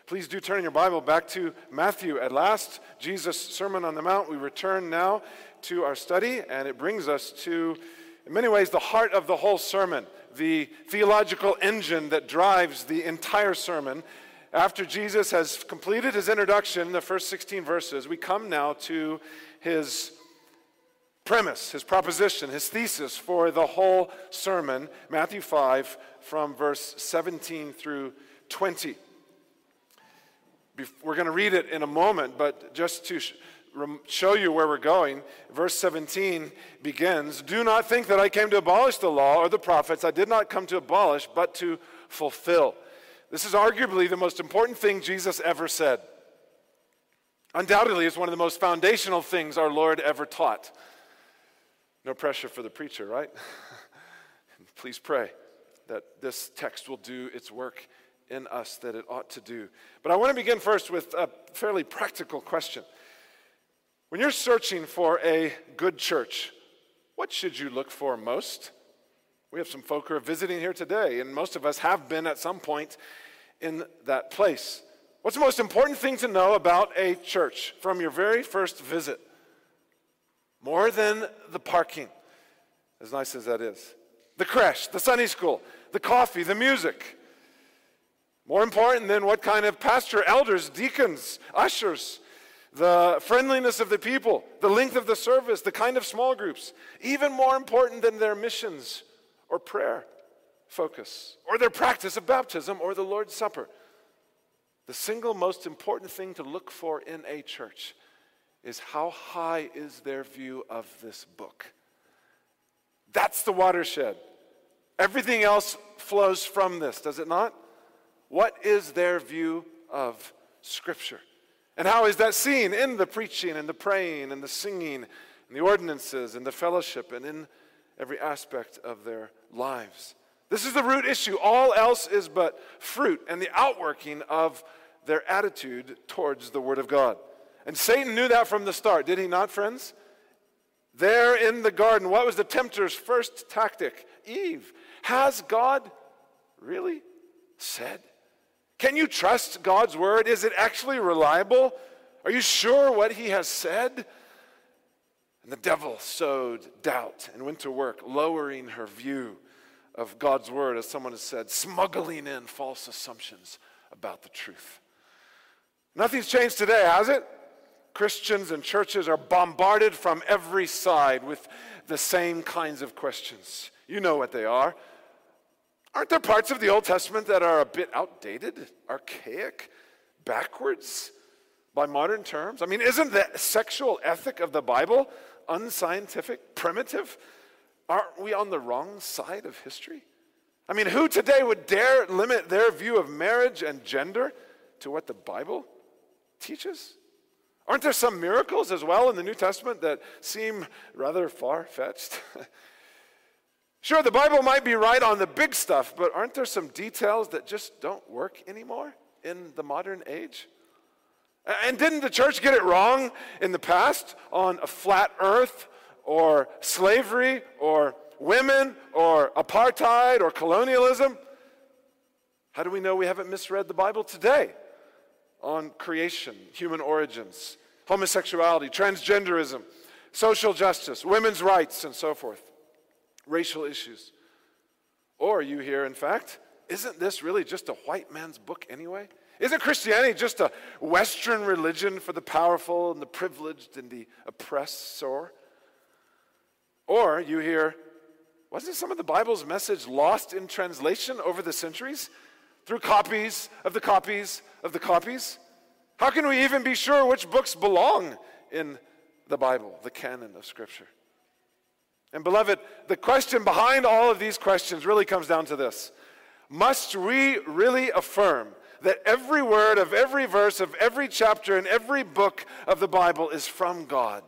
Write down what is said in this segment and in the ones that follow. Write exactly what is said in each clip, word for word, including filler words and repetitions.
Please do turn your Bible back to Matthew. At last, Jesus' Sermon on the Mount. We return now to our study, and it brings us to, in many ways, the heart of the whole sermon, the theological engine that drives the entire sermon. After Jesus has completed his introduction, the first sixteen verses, we come now to his premise, his proposition, his thesis for the whole sermon, Matthew five, from verse seventeen through twenty. We're going to read it in a moment, but just to show you where we're going, verse seventeen begins, "Do not think that I came to abolish the law or the prophets. I did not come to abolish, but to fulfill." This is arguably the most important thing Jesus ever said. Undoubtedly, it's one of the most foundational things our Lord ever taught. No pressure for the preacher, right? Please pray that this text will do its work in us that it ought to do. But I want to begin first with a fairly practical question. When you're searching for a good church, what should you look for most? We have some folk who are visiting here today, and most of us have been at some point in that place. What's the most important thing to know about a church from your very first visit? More than the parking, as nice as that is. The creche, the Sunday school, the coffee, the music. More important than what kind of pastor, elders, deacons, ushers, the friendliness of the people, the length of the service, the kind of small groups. Even more important than their missions or prayer focus, or their practice of baptism or the Lord's Supper. The single most important thing to look for in a church is how high is their view of this book. That's the watershed. Everything else flows from this, does it not? What is their view of Scripture? And how is that seen in the preaching and the praying and the singing and the ordinances and the fellowship and in every aspect of their lives? This is the root issue. All else is but fruit and the outworking of their attitude towards the Word of God. And Satan knew that from the start, did he not, friends? There in the garden, what was the tempter's first tactic? Eve, has God really said? Can you trust God's word? Is it actually reliable? Are you sure what he has said? And the devil sowed doubt and went to work, lowering her view of God's word, as someone has said, smuggling in false assumptions about the truth. Nothing's changed today, has it? Christians and churches are bombarded from every side with the same kinds of questions. You know what they are. Aren't there parts of the Old Testament that are a bit outdated, archaic, backwards by modern terms? I mean, isn't the sexual ethic of the Bible unscientific, primitive? Aren't we on the wrong side of history? I mean, who today would dare limit their view of marriage and gender to what the Bible teaches? Aren't there some miracles as well in the New Testament that seem rather far-fetched? Sure, the Bible might be right on the big stuff, but aren't there some details that just don't work anymore in the modern age? And didn't the church get it wrong in the past on a flat earth or slavery or women or apartheid or colonialism? How do we know we haven't misread the Bible today on creation, human origins, homosexuality, transgenderism, social justice, women's rights, and so forth? Racial issues. Or you hear, in fact, isn't this really just a white man's book anyway? Isn't Christianity just a Western religion for the powerful and the privileged and the oppressor? Or you hear, wasn't some of the Bible's message lost in translation over the centuries? Through copies of the copies of the copies? How can we even be sure which books belong in the Bible, the canon of Scripture? And beloved, the question behind all of these questions really comes down to this. Must we really affirm that every word of every verse of every chapter in every book of the Bible is from God?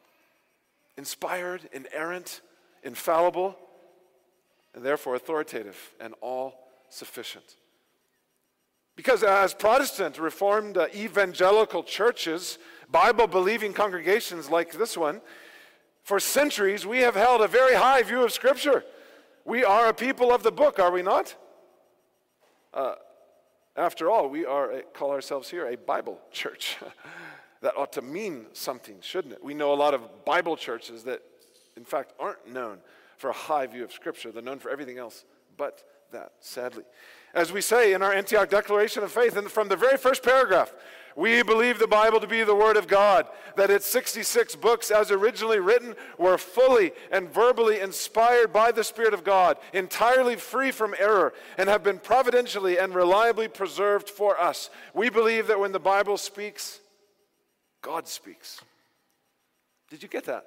Inspired, inerrant, infallible, and therefore authoritative and all-sufficient. Because as Protestant, Reformed, uh, evangelical churches, Bible-believing congregations like this one, for centuries we have held a very high view of Scripture. We are a people of the book, are we not? Uh, After all, we are a, call ourselves here a Bible church. That ought to mean something, shouldn't it? We know a lot of Bible churches that, in fact, aren't known for a high view of Scripture. They're known for everything else but that, sadly. As we say in our Antioch Declaration of Faith, and from the very first paragraph, we believe the Bible to be the Word of God, that its sixty-six books, as originally written, were fully and verbally inspired by the Spirit of God, entirely free from error, and have been providentially and reliably preserved for us. We believe that when the Bible speaks, God speaks. Did you get that?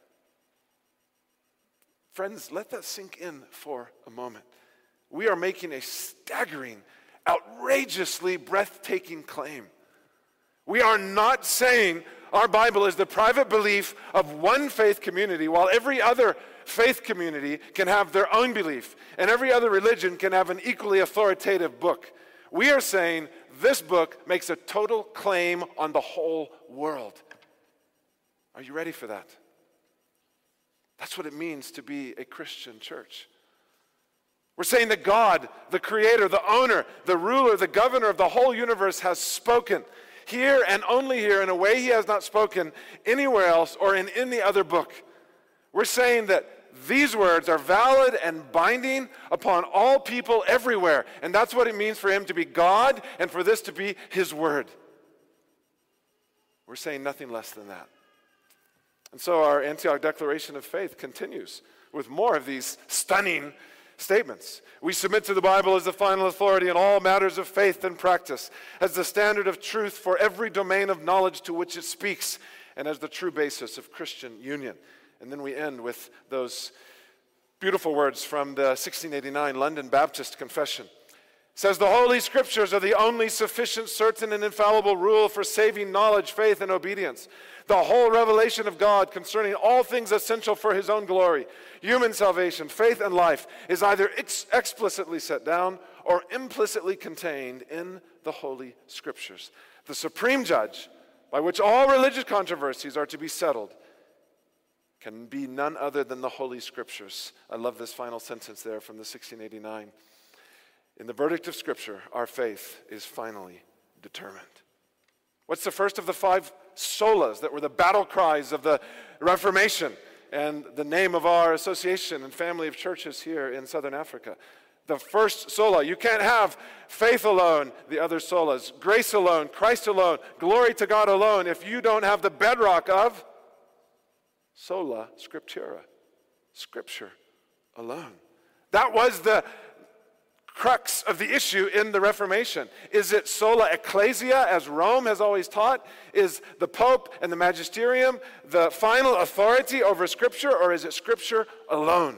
Friends, let that sink in for a moment. We are making a staggering, outrageously breathtaking claim. We are not saying our Bible is the private belief of one faith community, while every other faith community can have their own belief, and every other religion can have an equally authoritative book. We are saying this book makes a total claim on the whole world. Are you ready for that? That's what it means to be a Christian church. We're saying that God, the creator, the owner, the ruler, the governor of the whole universe has spoken here and only here in a way he has not spoken anywhere else or in any other book. We're saying that these words are valid and binding upon all people everywhere. And that's what it means for him to be God and for this to be his word. We're saying nothing less than that. And so our Antioch Declaration of Faith continues with more of these stunning statements. We submit to the Bible as the final authority in all matters of faith and practice, as the standard of truth for every domain of knowledge to which it speaks, and as the true basis of Christian union. And then we end with those beautiful words from the sixteen eighty-nine London Baptist Confession. It says, the Holy Scriptures are the only sufficient, certain, and infallible rule for saving knowledge, faith, and obedience. The whole revelation of God concerning all things essential for his own glory, human salvation, faith, and life is either ex- explicitly set down or implicitly contained in the Holy Scriptures. The supreme judge by which all religious controversies are to be settled can be none other than the Holy Scriptures. I love this final sentence there from the sixteen eighty-nine. In the verdict of Scripture, our faith is finally determined. What's the first of the five solas that were the battle cries of the Reformation and the name of our association and family of churches here in Southern Africa? The first sola. You can't have faith alone, the other solas. Grace alone, Christ alone, glory to God alone if you don't have the bedrock of sola scriptura, Scripture alone. That was the crux of the issue in the Reformation. Is it sola ecclesia, as Rome has always taught? Is the Pope and the magisterium the final authority over Scripture, or is it Scripture alone?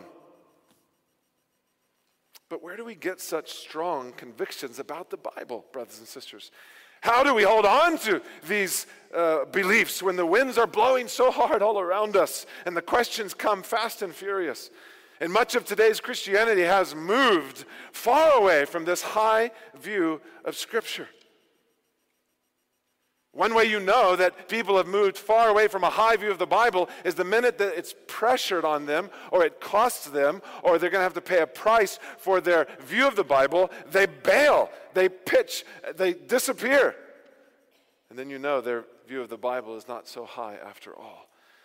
But where do we get such strong convictions about the Bible, brothers and sisters? How do we hold on to these uh, beliefs when the winds are blowing so hard all around us and the questions come fast and furious? And much of today's Christianity has moved far away from this high view of Scripture. One way you know that people have moved far away from a high view of the Bible is the minute that it's pressured on them, or it costs them, or they're going to have to pay a price for their view of the Bible, they bail, they pitch, they disappear. And then you know their view of the Bible is not so high after all.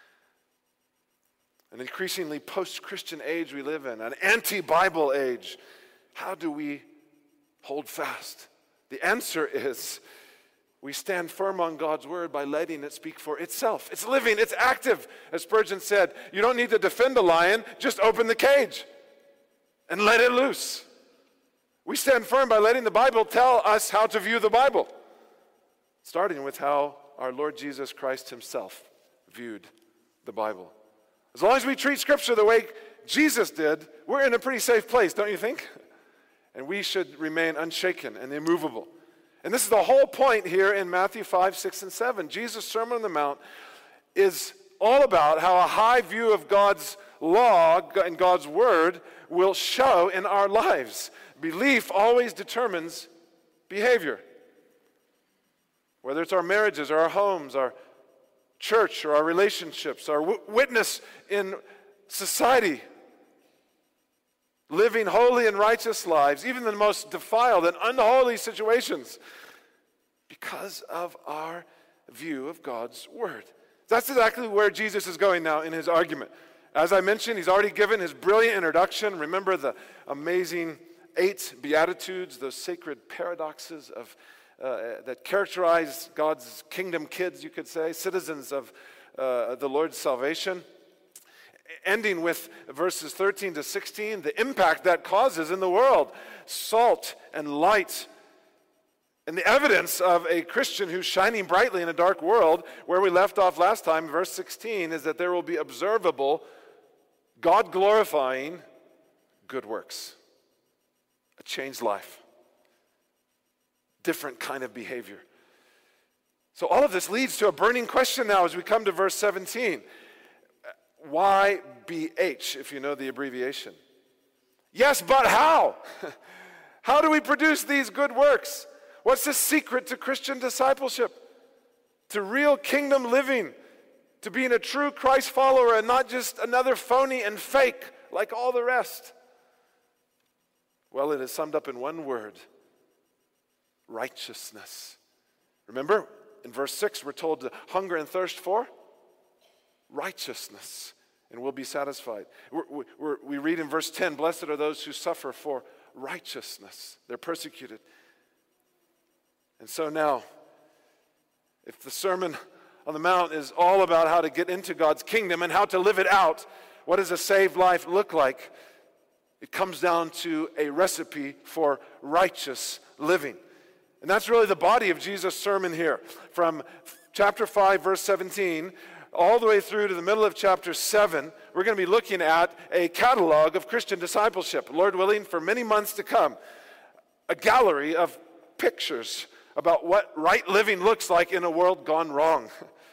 An increasingly post-Christian age we live in, an anti-Bible age. How do we hold fast? The answer is we stand firm on God's word by letting it speak for itself. It's living, it's active. As Spurgeon said, you don't need to defend a lion, just open the cage and let it loose. We stand firm by letting the Bible tell us how to view the Bible, starting with how our Lord Jesus Christ himself viewed the Bible. As long as we treat Scripture the way Jesus did, we're in a pretty safe place, don't you think? And we should remain unshaken and immovable. And this is the whole point here in Matthew five, six, and seven. Jesus' Sermon on the Mount is all about how a high view of God's law and God's word will show in our lives. Belief always determines behavior. Whether it's our marriages or our homes, our church or our relationships, our w- witness in society. living holy and righteous lives, even in the most defiled and unholy situations, because of our view of God's word. That's exactly where Jesus is going now in his argument. As I mentioned, he's already given his brilliant introduction. Remember the amazing eight Beatitudes, those sacred paradoxes of uh, that characterize God's kingdom kids, you could say, citizens of uh, the Lord's salvation. Ending with verses thirteen to sixteen, the impact that causes in the world, salt and light, and the evidence of a Christian who's shining brightly in a dark world. Where we left off last time, verse sixteen, is that there will be observable, God-glorifying good works. A changed life. Different kind of behavior. So all of this leads to a burning question now as we come to verse seventeen. Y B H, if you know the abbreviation. Yes, but how? How do we produce these good works? What's the secret to Christian discipleship? To real kingdom living? To being a true Christ follower and not just another phony and fake like all the rest? Well, it is summed up in one word: righteousness. Remember, in verse six, we're told to hunger and thirst for righteousness, and we'll be satisfied. We're, we're, we read in verse ten, blessed are those who suffer for righteousness. They're persecuted. And so now, if the Sermon on the Mount is all about how to get into God's kingdom and how to live it out, what does a saved life look like? It comes down to a recipe for righteous living. And that's really the body of Jesus' sermon here. From chapter five, verse seventeen, all the way through to the middle of chapter seven, we're going to be looking at a catalog of Christian discipleship, Lord willing, for many months to come. A gallery of pictures about what right living looks like in a world gone wrong.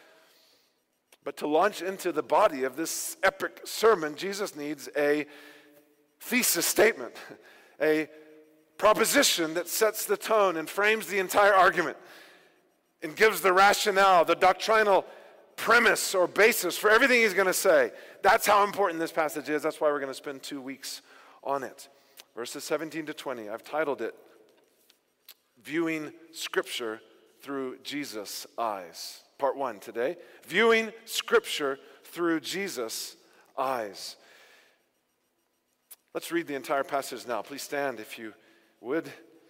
But to launch into the body of this epic sermon, Jesus needs a thesis statement, a proposition that sets the tone and frames the entire argument and gives the rationale, the doctrinal premise or basis for everything he's going to say. That's how important this passage is. That's why we're going to spend two weeks on it. Verses seventeen to twenty, I've titled it, Viewing Scripture Through Jesus' Eyes. Part one today, Viewing Scripture Through Jesus' Eyes. Let's read the entire passage now. Please stand if you would.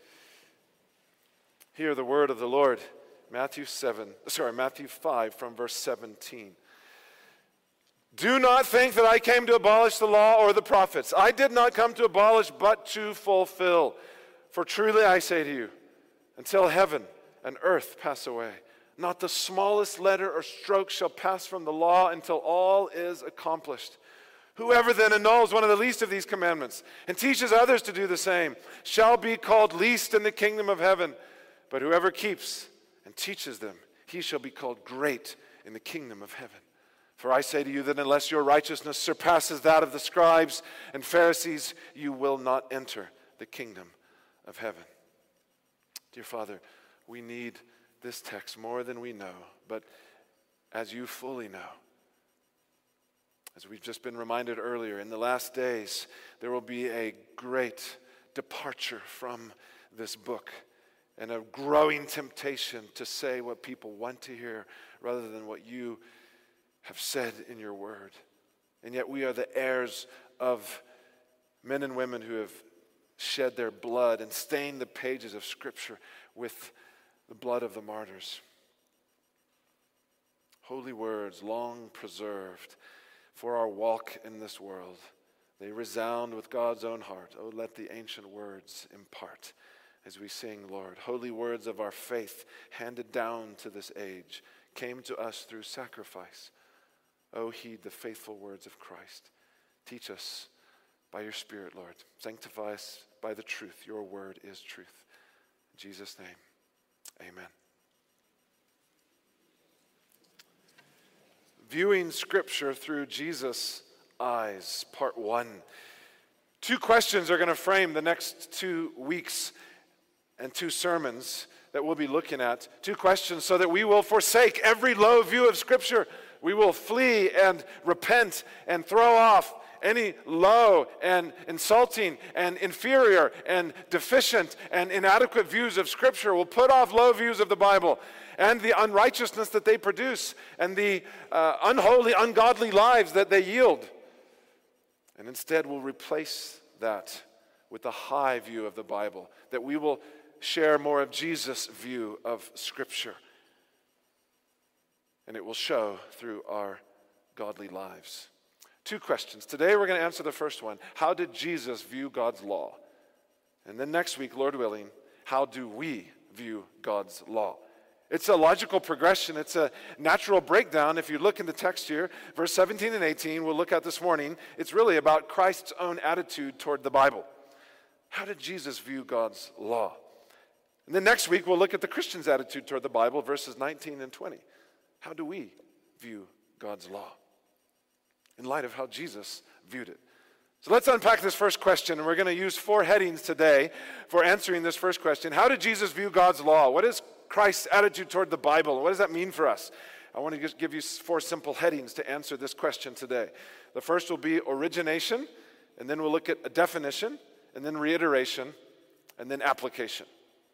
Hear the word of the Lord. Matthew seven, sorry, Matthew five from verse seventeen. Do not think that I came to abolish the law or the prophets. I did not come to abolish, but to fulfill. For truly I say to you, until heaven and earth pass away, not the smallest letter or stroke shall pass from the law until all is accomplished. Whoever then annuls one of the least of these commandments and teaches others to do the same shall be called least in the kingdom of heaven. But whoever keeps and teaches them, he shall be called great in the kingdom of heaven. For I say to you that unless your righteousness surpasses that of the scribes and Pharisees, you will not enter the kingdom of heaven. Dear Father, we need this text more than we know, but as you fully know, as we've just been reminded earlier, in the last days, there will be a great departure from this book and a growing temptation to say what people want to hear rather than what you have said in your word. And yet we are the heirs of men and women who have shed their blood and stained the pages of Scripture with the blood of the martyrs. Holy words, long preserved for our walk in this world. They resound with God's own heart. Oh, let the ancient words impart as we sing, Lord. Holy words of our faith handed down to this age came to us through sacrifice. Oh, heed the faithful words of Christ. Teach us by your Spirit, Lord. Sanctify us by the truth. Your word is truth. In Jesus' name, amen. Viewing Scripture through Jesus' eyes, part one. Two questions are going to frame the next two weeks and two sermons that we'll be looking at. Two questions so that we will forsake every low view of Scripture. We will flee and repent and throw off any low and insulting and inferior and deficient and inadequate views of Scripture. We'll put off low views of the Bible and the unrighteousness that they produce and the uh, unholy, ungodly lives that they yield. And instead, we'll replace that with a high view of the Bible, that we will share more of Jesus' view of Scripture. And it will show through our godly lives. Two questions. Today we're going to answer the first one. How did Jesus view God's law? And then next week, Lord willing, how do we view God's law? It's a logical progression. It's a natural breakdown. If you look in the text here, verse seventeen and eighteen, we'll look at this morning, it's really about Christ's own attitude toward the Bible. How did Jesus view God's law? And then next week, we'll look at the Christian's attitude toward the Bible, verses nineteen and twenty. How do we view God's law in light of how Jesus viewed it? So let's unpack this first question, and we're going to use four headings today for answering this first question. How did Jesus view God's law? What is Christ's attitude toward the Bible? What does that mean for us? I want to just give you four simple headings to answer this question today. The first will be origination, and then we'll look at a definition, and then reiteration, and then application.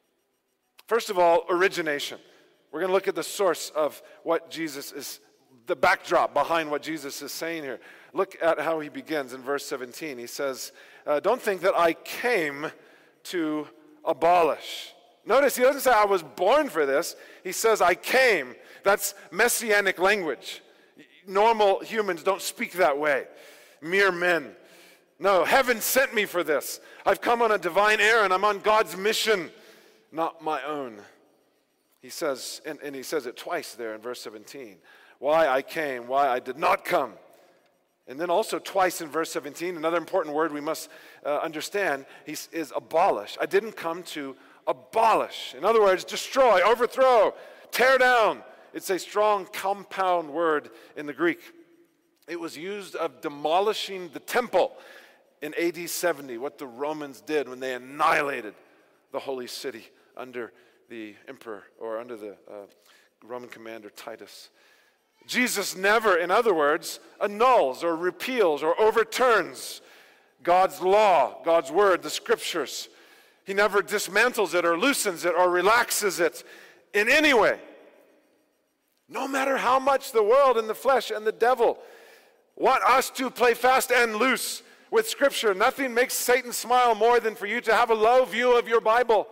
First of all, origination. We're going to look at the source of what Jesus is, the backdrop behind what Jesus is saying here. Look at how he begins in verse seventeen. He says, uh, don't think that I came to abolish. Notice he doesn't say I was born for this. He says I came. That's messianic language. Normal humans don't speak that way. Mere men. No, heaven sent me for this. I've come on a divine errand. I'm on God's mission, not my own. He says, and, and he says it twice there in verse seventeen. Why I came, why I did not come. And then also twice in verse seventeen, another important word we must uh, understand he, is abolish. I didn't come to abolish. In other words, destroy, overthrow, tear down. It's a strong compound word in the Greek. It was used of demolishing the temple in A D seventy, what the Romans did when they annihilated the holy city under the emperor or under the uh, Roman commander Titus. Jesus never, in other words, annuls or repeals or overturns God's law, God's word, the scriptures. He never dismantles it or loosens it or relaxes it in any way. No matter how much the world and the flesh and the devil want us to play fast and loose with Scripture, nothing makes Satan smile more than for you to have a low view of your Bible,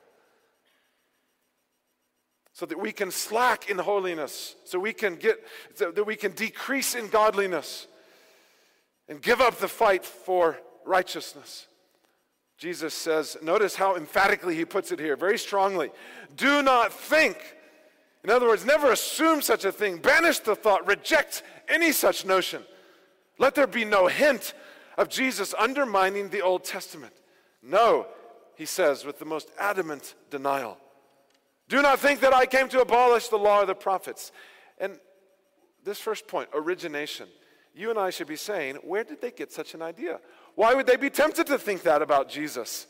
so that we can slack in holiness, so we can get, so that we can decrease in godliness and give up the fight for righteousness. Jesus says, notice how emphatically he puts it here, very strongly. Do not think. In other words, never assume such a thing. Banish the thought. Reject any such notion. Let there be no hint of Jesus undermining the Old Testament. No, he says with the most adamant denial. Do not think that I came to abolish the law or the prophets. And this first point, origination. You and I should be saying, where did they get such an idea? Why would they be tempted to think that about Jesus?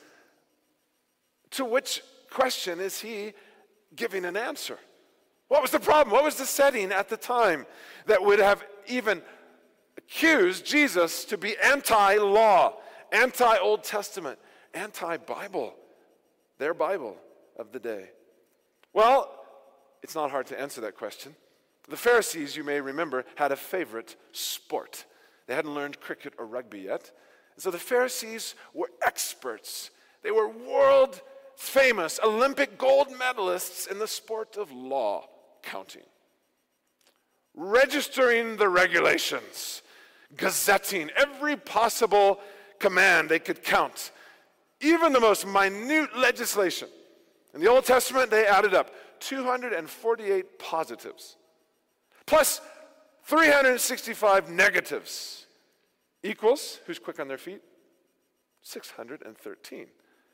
To which question is he giving an answer? What was the problem? What was the setting at the time that would have even accused Jesus to be anti-law, anti-Old Testament, anti-Bible, their Bible of the day? Well, it's not hard to answer that question. The Pharisees, you may remember, had a favorite sport. They hadn't learned cricket or rugby yet. So the Pharisees were experts. They were world famous Olympic gold medalists in the sport of law counting. Registering the regulations, gazetting every possible command they could count, even the most minute legislation. In the Old Testament, they added up two hundred forty-eight positives, plus three hundred sixty-five negatives, equals, who's quick on their feet? six hundred thirteen.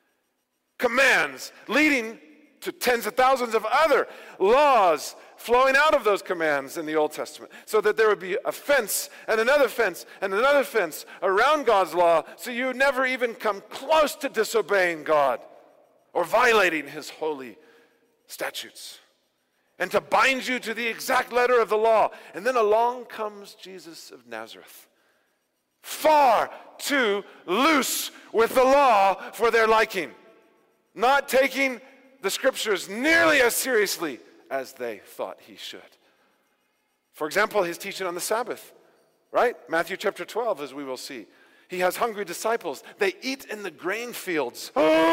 Commands leading to tens of thousands of other laws flowing out of those commands in the Old Testament, so that there would be a fence and another fence and another fence around God's law, so you never even come close to disobeying God or violating his holy statutes, and to bind you to the exact letter of the law. And then along comes Jesus of Nazareth, far too loose with the law for their liking, not taking the scriptures nearly as seriously as they thought he should. For example, his teaching on the Sabbath, right? Matthew chapter twelve, as we will see. He has hungry disciples. They eat in the grain fields.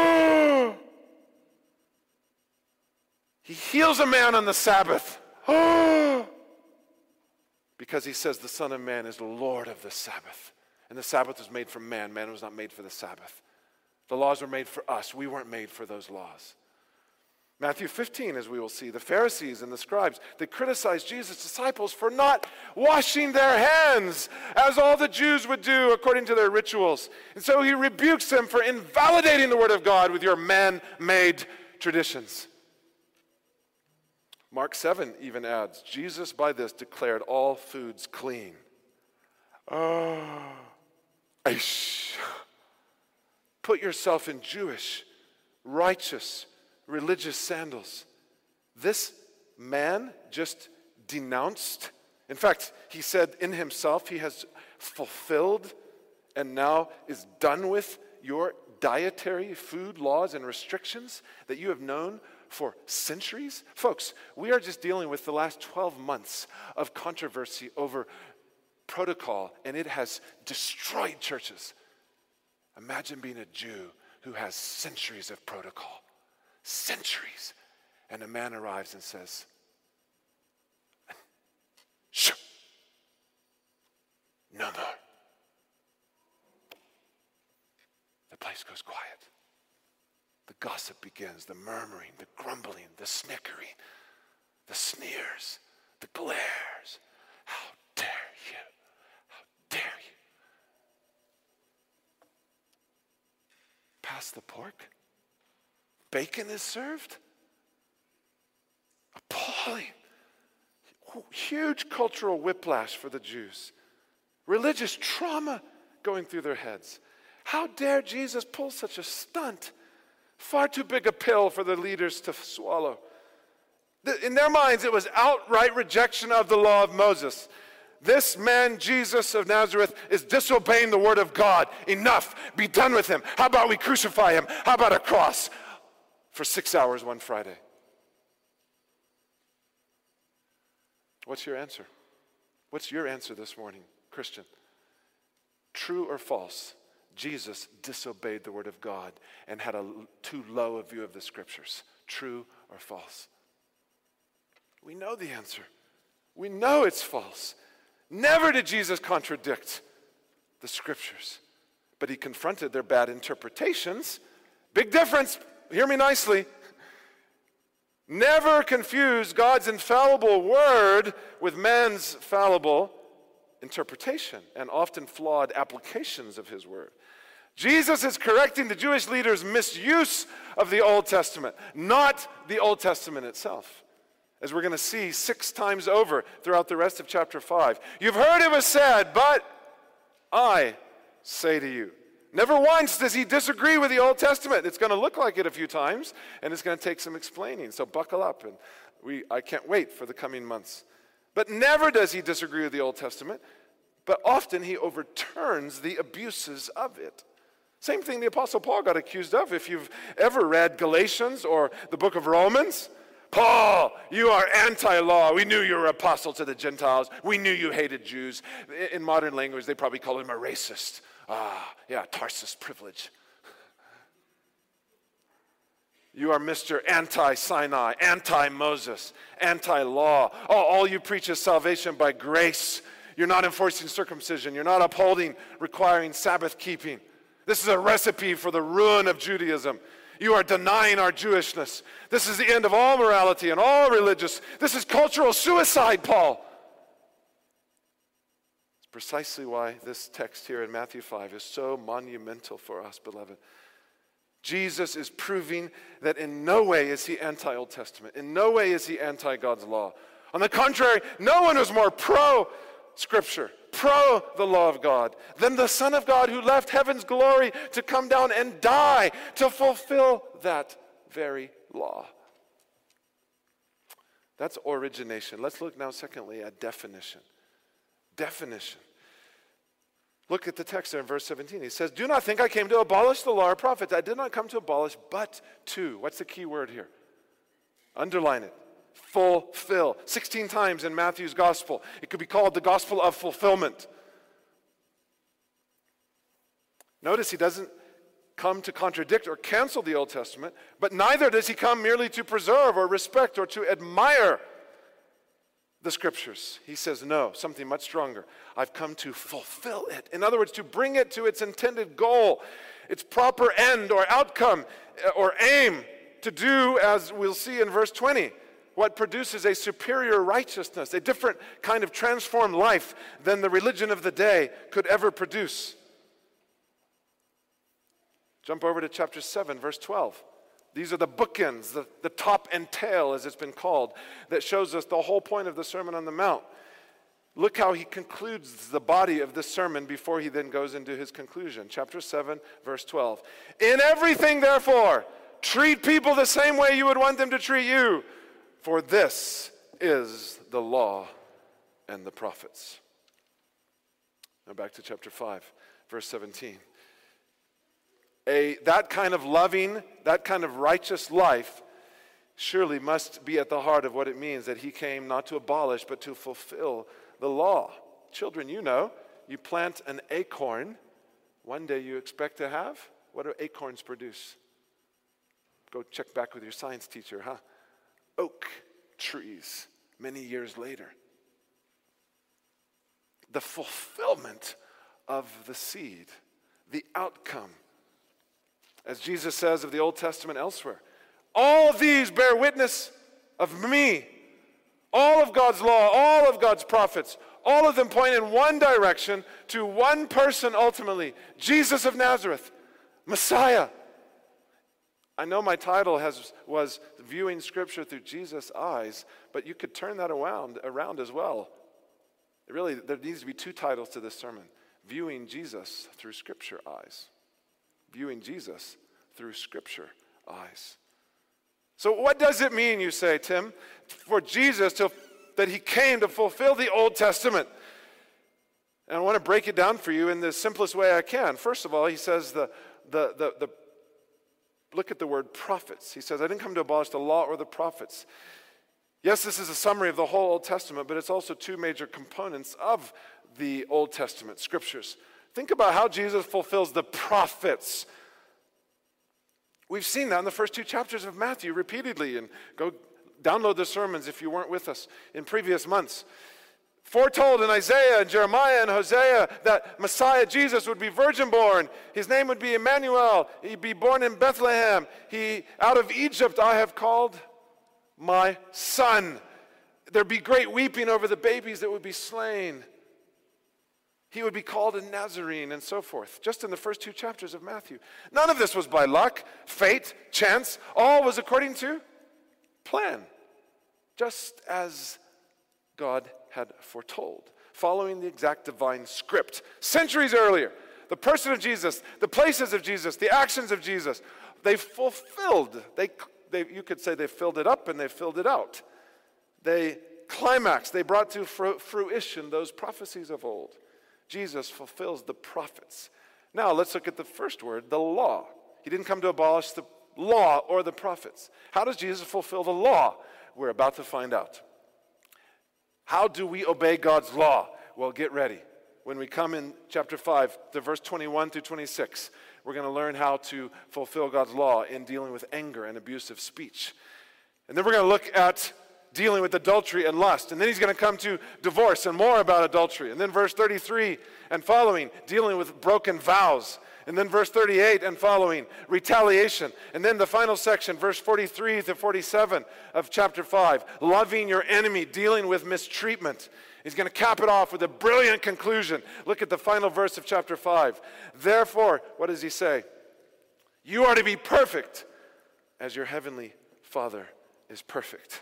He heals a man on the Sabbath. Because he says the Son of Man is Lord of the Sabbath. And the Sabbath was made for man. Man was not made for the Sabbath. The laws were made for us. We weren't made for those laws. Matthew fifteen, as we will see, the Pharisees and the scribes, they criticized Jesus' disciples for not washing their hands, as all the Jews would do according to their rituals. And so he rebukes them for invalidating the word of God with your man-made traditions. Mark seven even adds, Jesus by this declared all foods clean. Oh, aish. Put yourself in Jewish, righteous, religious sandals. This man just denounced. In fact, he said in himself he has fulfilled and now is done with your dietary food laws and restrictions that you have known for centuries. Folks, we are just dealing with the last twelve months of controversy over protocol, and it has destroyed churches. Imagine being a Jew who has centuries of protocol. Centuries. And a man arrives and says, shh, no more. The place goes quiet. The gossip begins, the murmuring, the grumbling, the snickering, the sneers, the glares. How dare you? How dare you? Pass the pork? Bacon is served? Appalling. Huge cultural whiplash for the Jews. Religious trauma going through their heads. How dare Jesus pull such a stunt? Far too big a pill for the leaders to swallow. In their minds, it was outright rejection of the law of Moses. This man, Jesus of Nazareth, is disobeying the word of God. Enough. Be done with him. How about we crucify him? How about a cross? For six hours one Friday. What's your answer? What's your answer this morning, Christian? True or false? Jesus disobeyed the word of God and had a too low a view of the scriptures. True or false? We know the answer. We know it's false. Never did Jesus contradict the scriptures, but he confronted their bad interpretations. Big difference. Hear me nicely. Never confuse God's infallible word with man's fallible interpretation and often flawed applications of his word. Jesus is correcting the Jewish leaders' misuse of the Old Testament, not the Old Testament itself. As we're going to see six times over throughout the rest of chapter five. You've heard it was said, but I say to you. Never once does he disagree with the Old Testament. It's going to look like it a few times, and it's going to take some explaining. So buckle up, and we I can't wait for the coming months. But never does he disagree with the Old Testament, but often he overturns the abuses of it. Same thing the Apostle Paul got accused of. If you've ever read Galatians or the book of Romans, Paul, you are anti-law. We knew you were apostle to the Gentiles. We knew you hated Jews. In modern language, they probably call him a racist. Ah, yeah, Tarsus privilege. You are Mister Anti-Sinai, anti-Moses, anti-law. Oh, all you preach is salvation by grace. You're not enforcing circumcision. You're not upholding, requiring Sabbath keeping. This is a recipe for the ruin of Judaism. You are denying our Jewishness. This is the end of all morality and all religious. This is cultural suicide, Paul. It's precisely why this text here in Matthew five is so monumental for us, beloved. Jesus is proving that in no way is he anti-Old Testament. In no way is he anti-God's law. On the contrary, no one was more pro-Scripture, pro the law of God, than the Son of God who left heaven's glory to come down and die to fulfill that very law. That's origination. Let's look now, secondly, at definition. Definition. Look at the text there in verse seventeen. He says, do not think I came to abolish the law or prophets. I did not come to abolish, but to. What's the key word here? Underline it. Fulfill. sixteen times in Matthew's gospel. It could be called the gospel of fulfillment. Notice he doesn't come to contradict or cancel the Old Testament, but neither does he come merely to preserve or respect or to admire the Scriptures. He says, no, something much stronger. I've come to fulfill it. In other words, to bring it to its intended goal, its proper end or outcome or aim, to do, as we'll see in verse twenty, what produces a superior righteousness, a different kind of transformed life than the religion of the day could ever produce. Jump over to chapter seven, verse twelve. These are the bookends, the, the top and tail, as it's been called, that shows us the whole point of the Sermon on the Mount. Look how he concludes the body of this sermon before he then goes into his conclusion. Chapter seven, verse twelve. In everything, therefore, treat people the same way you would want them to treat you, for this is the law and the prophets. Now back to chapter five, verse seventeen. A, that kind of loving, that kind of righteous life surely must be at the heart of what it means that he came not to abolish but to fulfill the law. Children, you know, you plant an acorn, one day you expect to have, what do acorns produce? Go check back with your science teacher, huh? Oak trees many years later. The fulfillment of the seed, the outcome. As Jesus says of the Old Testament elsewhere, all of these bear witness of me. All of God's law, all of God's prophets, all of them point in one direction to one person ultimately, Jesus of Nazareth, Messiah. I know my title has was Viewing Scripture Through Jesus' Eyes, but you could turn that around, around as well. Really, there needs to be two titles to this sermon. Viewing Jesus Through Scripture Eyes. Viewing Jesus through Scripture eyes. So what does it mean, you say, Tim, for Jesus to, that he came to fulfill the Old Testament? And I want to break it down for you in the simplest way I can. First of all, he says the, the, the, the look at the word prophets. He says, I didn't come to abolish the law or the prophets. Yes, this is a summary of the whole Old Testament, but it's also two major components of the Old Testament scriptures. Think about how Jesus fulfills the prophets. We've seen that in the first two chapters of Matthew repeatedly, and go download the sermons if you weren't with us in previous months. Foretold in Isaiah and Jeremiah and Hosea that Messiah Jesus would be virgin born. His name would be Emmanuel. He'd be born in Bethlehem. He, out of Egypt I have called my son. There'd be great weeping over the babies that would be slain. He would be called a Nazarene and so forth, just in the first two chapters of Matthew. None of this was by luck, fate, chance. All was according to plan, just as God had foretold, following the exact divine script. Centuries earlier, the person of Jesus, the places of Jesus, the actions of Jesus, they fulfilled. They, they, you could say they filled it up and they filled it out. They climaxed, they brought to fruition those prophecies of old. Jesus fulfills the prophets. Now let's look at the first word, the law. He didn't come to abolish the law or the prophets. How does Jesus fulfill the law? We're about to find out. How do we obey God's law? Well, get ready. When we come in chapter five to verse twenty-one through twenty-six, we're going to learn how to fulfill God's law in dealing with anger and abusive speech. And then we're going to look at dealing with adultery and lust. And then he's going to come to divorce and more about adultery. And then verse thirty-three and following, dealing with broken vows. And then verse thirty-eight and following, retaliation. And then the final section, verse forty-three to forty-seven of chapter five, loving your enemy, dealing with mistreatment. He's going to cap it off with a brilliant conclusion. Look at the final verse of chapter five. Therefore, what does he say? You are to be perfect as your heavenly Father is perfect.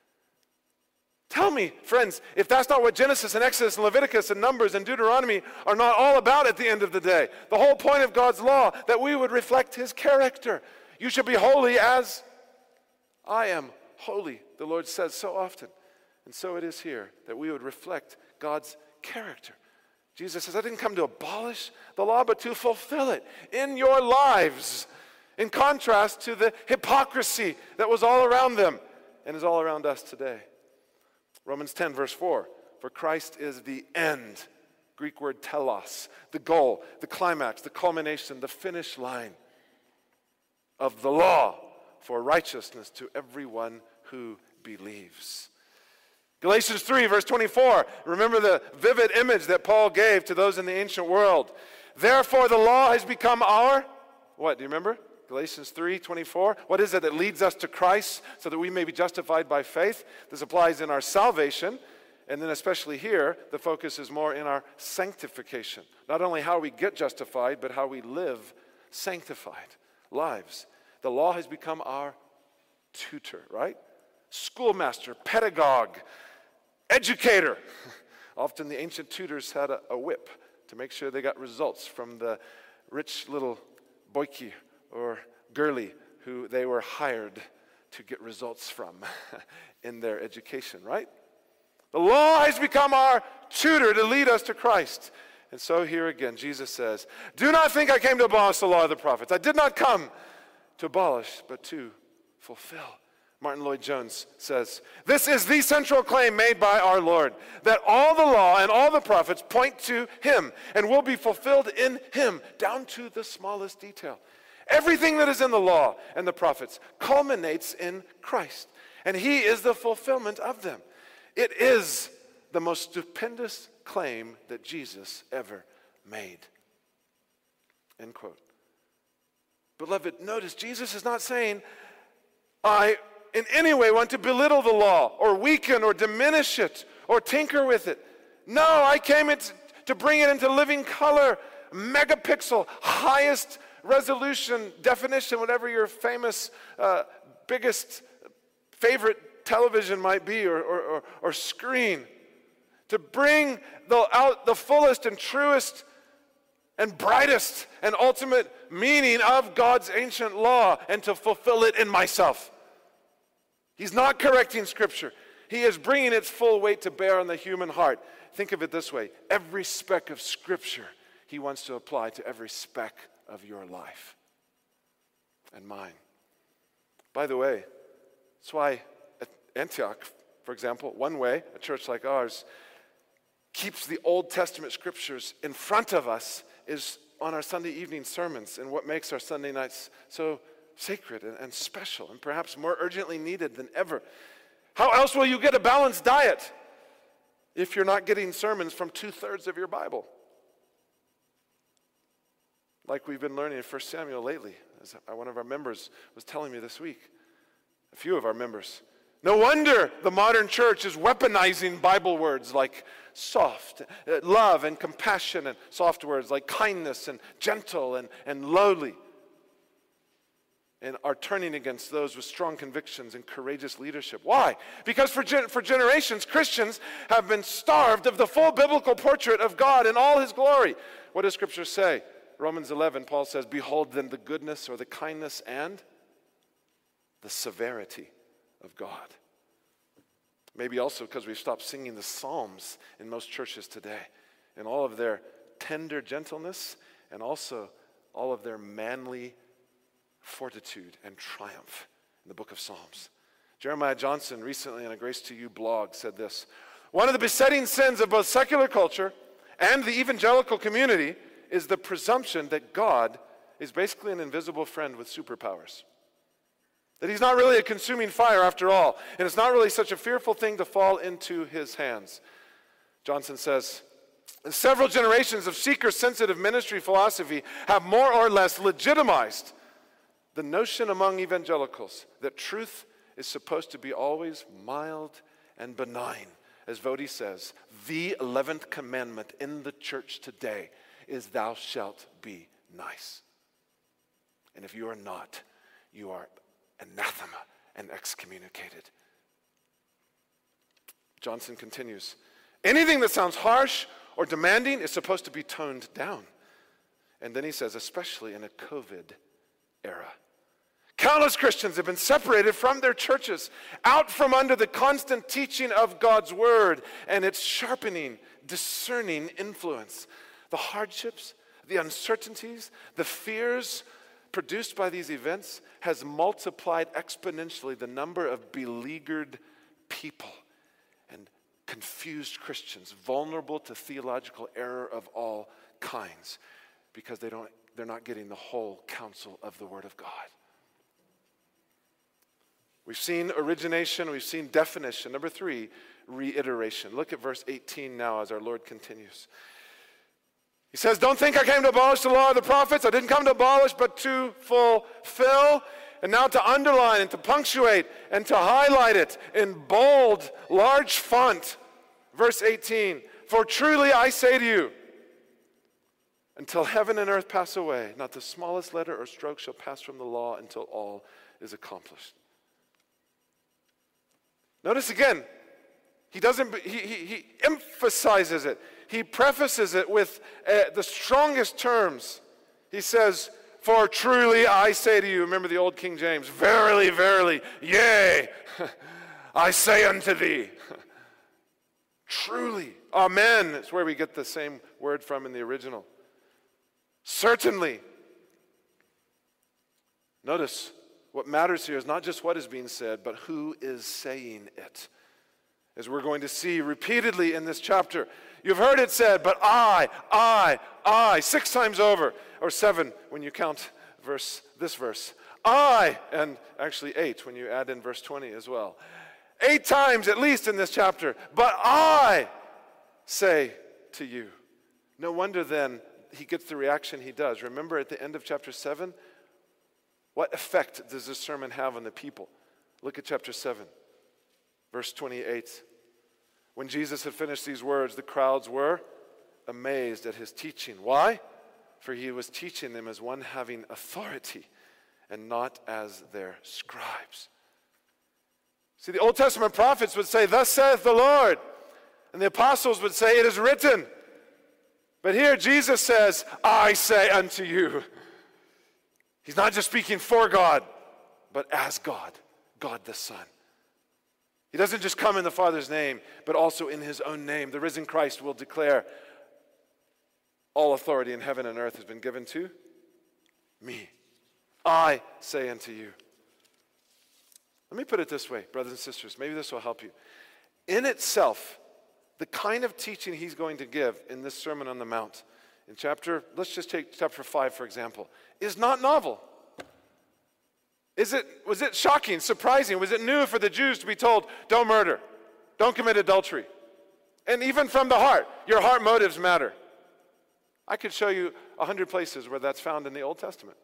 Tell me, friends, if that's not what Genesis and Exodus and Leviticus and Numbers and Deuteronomy are not all about at the end of the day. The whole point of God's law, that we would reflect his character. You should be holy as I am holy, the Lord says so often. And so it is here, that we would reflect God's character. Jesus says, I didn't come to abolish the law, but to fulfill it in your lives. In contrast to the hypocrisy that was all around them and is all around us today. Romans ten, verse four, for Christ is the end, Greek word telos, the goal, the climax, the culmination, the finish line of the law for righteousness to everyone who believes. Galatians three, verse twenty-four, remember the vivid image that Paul gave to those in the ancient world. Therefore the law has become our, what, do you remember? Galatians three, twenty-four. What is it that leads us to Christ so that we may be justified by faith? This applies in our salvation, and then especially here, the focus is more in our sanctification. Not only how we get justified, but how we live sanctified lives. The law has become our tutor, right? Schoolmaster, pedagogue, educator. Often the ancient tutors had a, a whip to make sure they got results from the rich little boyki or girly who they were hired to get results from in their education, right? The law has become our tutor to lead us to Christ. And so here again, Jesus says, do not think I came to abolish the law of the prophets. I did not come to abolish, but to fulfill. Martin Lloyd-Jones says, this is the central claim made by our Lord, that all the law and all the prophets point to him and will be fulfilled in him, down to the smallest detail. Everything that is in the law and the prophets culminates in Christ, and he is the fulfillment of them. It is the most stupendous claim that Jesus ever made. End quote. Beloved, notice Jesus is not saying, I in any way want to belittle the law or weaken or diminish it or tinker with it. No, I came it to bring it into living color, megapixel, highest resolution, definition, whatever your famous, uh, biggest, favorite television might be or, or, or, or screen. To bring the, out the fullest and truest and brightest and ultimate meaning of God's ancient law and to fulfill it in myself. He's not correcting Scripture. He is bringing its full weight to bear on the human heart. Think of it this way. Every speck of Scripture he wants to apply to every speck of your life and mine. By the way, that's why at Antioch, for example, one way a church like ours keeps the Old Testament Scriptures in front of us is on our Sunday evening sermons and what makes our Sunday nights so sacred and, and special and perhaps more urgently needed than ever. How else will you get a balanced diet if you're not getting sermons from two-thirds of your Bible? Like we've been learning in First Samuel lately, as one of our members was telling me this week, a few of our members. No wonder the modern church is weaponizing Bible words like soft, uh, love and compassion, and soft words like kindness and gentle and, and lowly, and are turning against those with strong convictions and courageous leadership. Why? Because for, gen- for generations, Christians have been starved of the full biblical portrait of God in all his glory. What does Scripture say? Romans eleven, Paul says, behold then the goodness or the kindness and the severity of God. Maybe also because we've stopped singing the Psalms in most churches today, and all of their tender gentleness and also all of their manly fortitude and triumph in the book of Psalms. Jeremiah Johnson recently on a Grace to You blog said this: one of the besetting sins of both secular culture and the evangelical community is the presumption that God is basically an invisible friend with superpowers. That he's not really a consuming fire after all, and it's not really such a fearful thing to fall into his hands. Johnson says, several generations of seeker-sensitive ministry philosophy have more or less legitimized the notion among evangelicals that truth is supposed to be always mild and benign. As Vodi says, the eleventh commandment in the church today is thou shalt be nice. And if you are not, you are anathema and excommunicated. Johnson continues, anything that sounds harsh or demanding is supposed to be toned down. And then he says, especially in a COVID era. Countless Christians have been separated from their churches, out from under the constant teaching of God's word and its sharpening, discerning influence. The hardships, the uncertainties, the fears produced by these events has multiplied exponentially the number of beleaguered people and confused Christians, vulnerable to theological error of all kinds, because they don't, they're not getting the whole counsel of the Word of God. We've seen origination, we've seen definition. Number three, reiteration. Look at verse eighteen now as our Lord continues. He says, don't think I came to abolish the law of the prophets. I didn't come to abolish, but to fulfill. And now to underline and to punctuate and to highlight it in bold, large font. Verse eighteen, for truly I say to you, until heaven and earth pass away, not the smallest letter or stroke shall pass from the law until all is accomplished. Notice again, he doesn't, he, he, he emphasizes it. He prefaces it with uh, the strongest terms. He says, for truly I say to you, remember the old King James, verily, verily, yea, I say unto thee. Truly, amen, is where we get the same word from in the original. Certainly. Notice, what matters here is not just what is being said, but who is saying it. As we're going to see repeatedly in this chapter. You've heard it said, but I, I, I, six times over, or seven when you count verse this verse. I, and actually eight when you add in verse twenty as well. Eight times at least in this chapter, but I say to you. No wonder then he gets the reaction he does. Remember at the end of chapter seven, what effect does this sermon have on the people? Look at chapter seven, verse twenty-eight. When Jesus had finished these words, the crowds were amazed at his teaching. Why? For he was teaching them as one having authority and not as their scribes. See, the Old Testament prophets would say, thus saith the Lord. And the apostles would say, it is written. But here Jesus says, I say unto you. He's not just speaking for God, but as God, God the Son. He doesn't just come in the Father's name, but also in his own name. The risen Christ will declare, all authority in heaven and earth has been given to me. I say unto you. Let me put it this way, brothers and sisters. Maybe this will help you. In itself, the kind of teaching he's going to give in this Sermon on the Mount, in chapter, let's just take chapter five, for example, is not novel. Is it, was it shocking, surprising? Was it new for the Jews to be told, don't murder, don't commit adultery? And even from the heart, your heart motives matter. I could show you a hundred places where that's found in the Old Testament.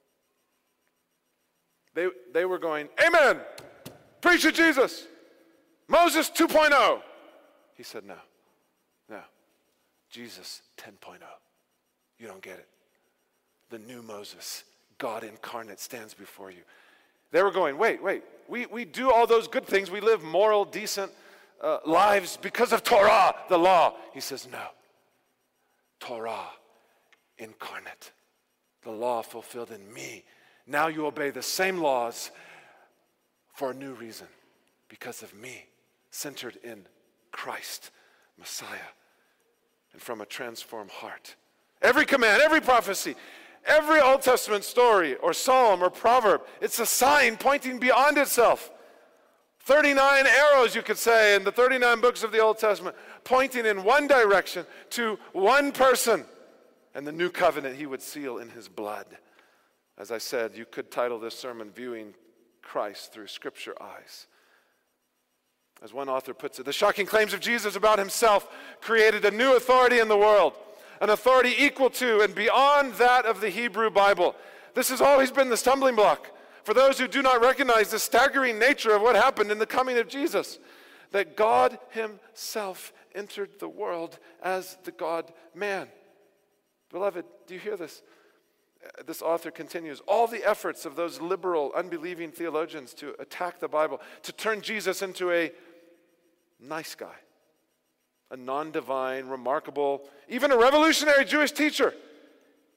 They, they were going, amen, preach it, Jesus. Moses two point oh. He said, no, no, Jesus ten point oh. You don't get it. The new Moses, God incarnate, stands before you. They were going, wait, wait, we, we do all those good things. We live moral, decent uh, lives because of Torah, the law. He says, no. Torah incarnate, the law fulfilled in me. Now you obey the same laws for a new reason, because of me, centered in Christ, Messiah, and from a transformed heart. Every command, every prophecy, every Old Testament story or psalm or proverb, it's a sign pointing beyond itself. thirty-nine arrows, you could say, in the thirty-nine books of the Old Testament, pointing in one direction to one person and the new covenant he would seal in his blood. As I said, you could title this sermon, Viewing Christ Through Scripture Eyes. As one author puts it, the shocking claims of Jesus about himself created a new authority in the world, an authority equal to and beyond that of the Hebrew Bible. This has always been the stumbling block for those who do not recognize the staggering nature of what happened in the coming of Jesus, that God himself entered the world as the God-man. Beloved, do you hear this? This author continues, all the efforts of those liberal, unbelieving theologians to attack the Bible, to turn Jesus into a nice guy, a non-divine, remarkable, even a revolutionary Jewish teacher,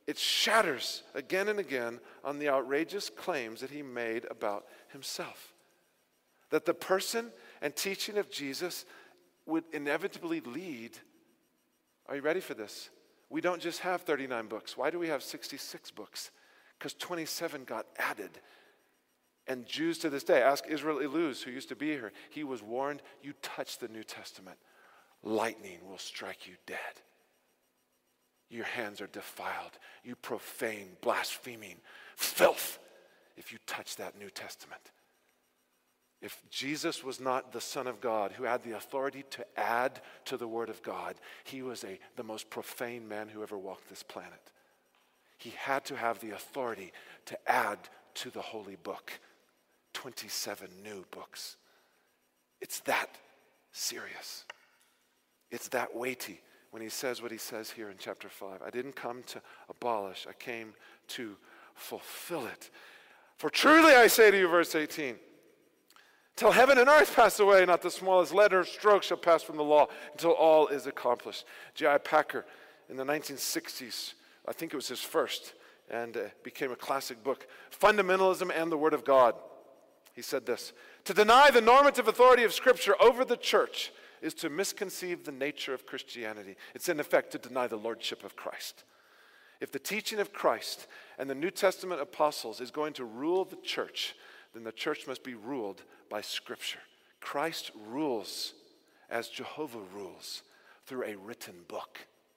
it shatters again and again on the outrageous claims that he made about himself. That the person and teaching of Jesus would inevitably lead. Are you ready for this? We don't just have thirty-nine books. Why do we have sixty-six books? Because twenty-seven got added. And Jews to this day, ask Israel Iluz, who used to be here, he was warned, you touch the New Testament, lightning will strike you dead. Your hands are defiled. You profane, blaspheming filth if you touch that New Testament. If Jesus was not the Son of God who had the authority to add to the Word of God, he was a, the most profane man who ever walked this planet. He had to have the authority to add to the holy book. twenty-seven new books. It's that serious. It's that weighty when he says what he says here in chapter five. I didn't come to abolish, I came to fulfill it. For truly I say to you, verse eighteen, till heaven and earth pass away, not the smallest letter or stroke shall pass from the law until all is accomplished. J I Packer in the nineteen sixties, I think it was his first, and uh, became a classic book, Fundamentalism and the Word of God. He said this, to deny the normative authority of Scripture over the church is to misconceive the nature of Christianity. It's in effect to deny the lordship of Christ. If the teaching of Christ and the New Testament apostles is going to rule the church, then the church must be ruled by Scripture. Christ rules as Jehovah rules through a written book.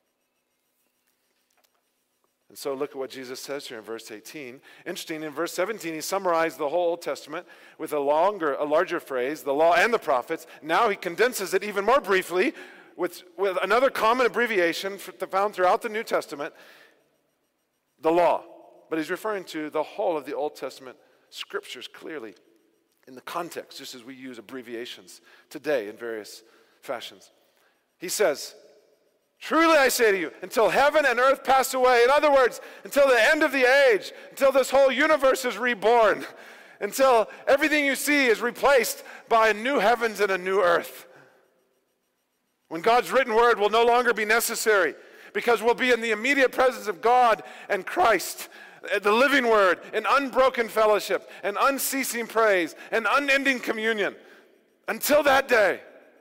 And so look at what Jesus says here in verse eighteen. Interesting, in verse seventeen, he summarized the whole Old Testament with a longer, a larger phrase, the law and the prophets. Now he condenses it even more briefly with, with another common abbreviation found throughout the New Testament, the law. But he's referring to the whole of the Old Testament scriptures clearly in the context, just as we use abbreviations today in various fashions. He says, truly I say to you, until heaven and earth pass away, in other words, until the end of the age, until this whole universe is reborn, until everything you see is replaced by a new heavens and a new earth. When God's written word will no longer be necessary, because we'll be in the immediate presence of God and Christ, the living word, in unbroken fellowship, and unceasing praise, and unending communion. Until that day,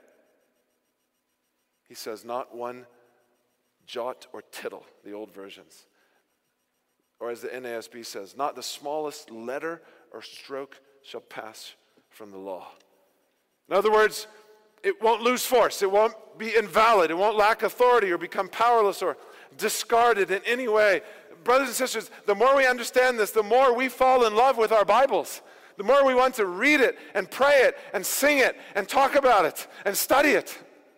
he says, not one jot or tittle, the old versions. Or as the N A S B says, not the smallest letter or stroke shall pass from the law. In other words, it won't lose force. It won't be invalid. It won't lack authority or become powerless or discarded in any way. Brothers and sisters, the more we understand this, the more we fall in love with our Bibles. The more we want to read it and pray it and sing it and talk about it and study it.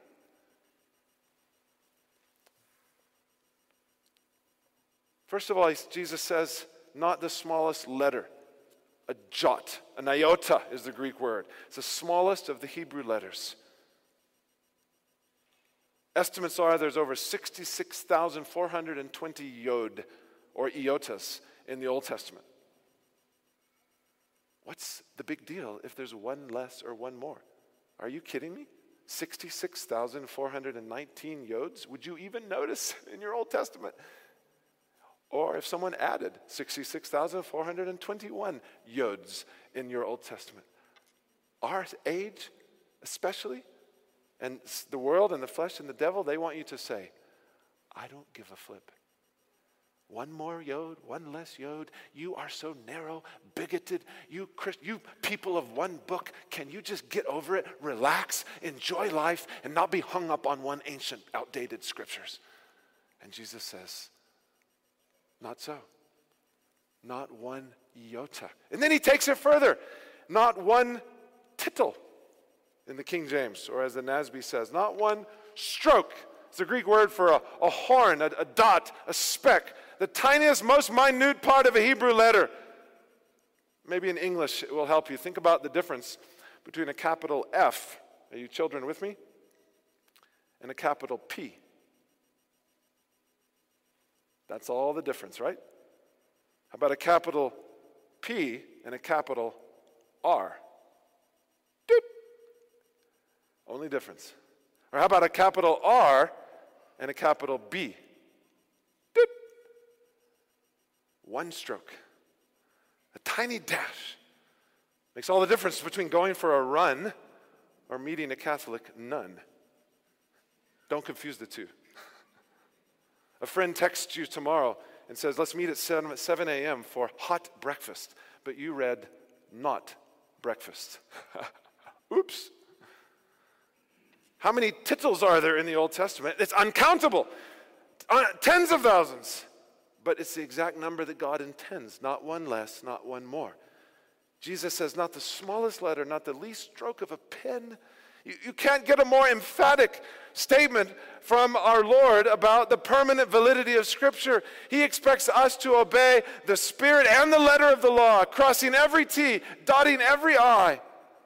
First of all, Jesus says, not the smallest letter, a jot, an iota is the Greek word. It's the smallest of the Hebrew letters. Estimates are there's over sixty-six thousand four hundred twenty yod, or iotas, in the Old Testament. What's the big deal if there's one less or one more? Are you kidding me? sixty-six thousand four hundred nineteen yods? Would you even notice in your Old Testament? Or if someone added sixty-six thousand four hundred twenty-one yods in your Old Testament. Our age, especially, and the world and the flesh and the devil, they want you to say, I don't give a flip. One more yod, one less yod. You are so narrow, bigoted. You, Christ, you people of one book, can you just get over it, relax, enjoy life, and not be hung up on one ancient, outdated scriptures? And Jesus says, not so. Not one iota. And then he takes it further. Not one tittle in the King James, or as the N A S B says, not one stroke. It's a Greek word for a, a horn, a, a dot, a speck, the tiniest, most minute part of a Hebrew letter. Maybe in English it will help you. Think about the difference between a capital F, are you children with me? And a capital P. That's all the difference, right? How about a capital P and a capital R? Doot. Only difference. Or how about a capital R and a capital B? Doot. One stroke, a tiny dash, makes all the difference between going for a run or meeting a Catholic nun. Don't confuse the two. A friend texts you tomorrow and says, let's meet at seven a.m. for hot breakfast, but you read not breakfast. Oops. How many tittles are there in the Old Testament? It's uncountable. Uh, tens of thousands. But it's the exact number that God intends. Not one less, not one more. Jesus says, not the smallest letter, not the least stroke of a pen. You, you can't get a more emphatic statement from our Lord about the permanent validity of Scripture. He expects us to obey the spirit and the letter of the law, crossing every T, dotting every I.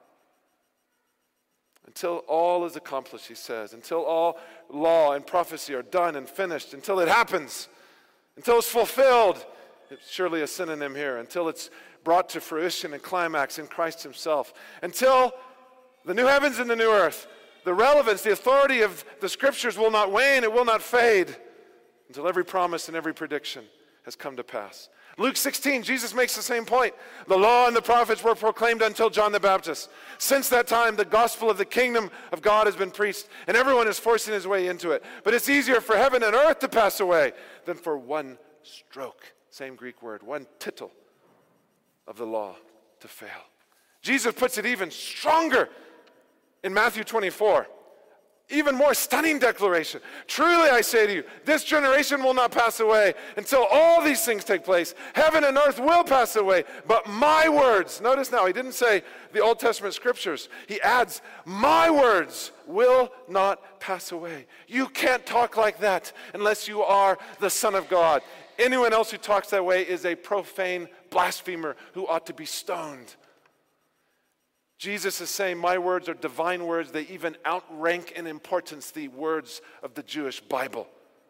Until all is accomplished, he says. Until all law and prophecy are done and finished. Until it happens. Until it's fulfilled. It's surely a synonym here. Until it's brought to fruition and climax in Christ himself. Until the new heavens and the new earth. The relevance, the authority of the Scriptures will not wane. It will not fade. Until every promise and every prediction has come to pass. Luke sixteen, Jesus makes the same point. The law and the prophets were proclaimed until John the Baptist. Since that time, the gospel of the kingdom of God has been preached, and everyone is forcing his way into it. But it's easier for heaven and earth to pass away than for one stroke, same Greek word, one tittle of the law to fail. Jesus puts it even stronger in Matthew twenty-four. Even more stunning declaration. Truly I say to you, this generation will not pass away until all these things take place. Heaven and earth will pass away, but my words, notice now, he didn't say the Old Testament scriptures. He adds, my words will not pass away. You can't talk like that unless you are the Son of God. Anyone else who talks that way is a profane blasphemer who ought to be stoned. Jesus is saying, my words are divine words. They even outrank in importance the words of the Jewish Bible.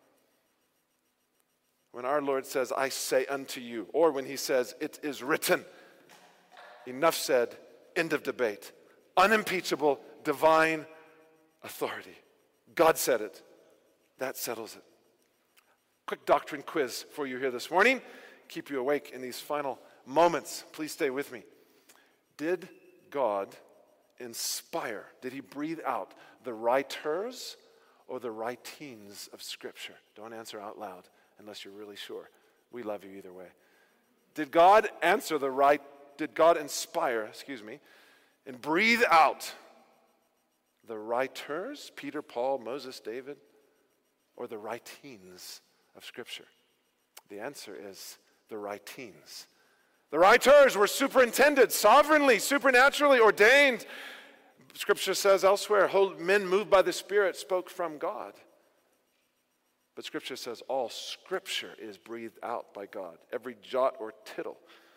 When our Lord says, I say unto you, or when he says, it is written, enough said, end of debate. Unimpeachable, divine authority. God said it. That settles it. Quick doctrine quiz for you here this morning. Keep you awake in these final moments. Please stay with me. Did God inspire? Did he breathe out the writers or the writings of Scripture? Don't answer out loud unless you're really sure. We love you either way. Did God answer the right, did God inspire, excuse me, and breathe out the writers, Peter, Paul, Moses, David, or the writings of Scripture? The answer is the writings. The writers were superintended, sovereignly, supernaturally ordained. Scripture says elsewhere, men moved by the Spirit spoke from God. But Scripture says all Scripture is breathed out by God, every jot or tittle.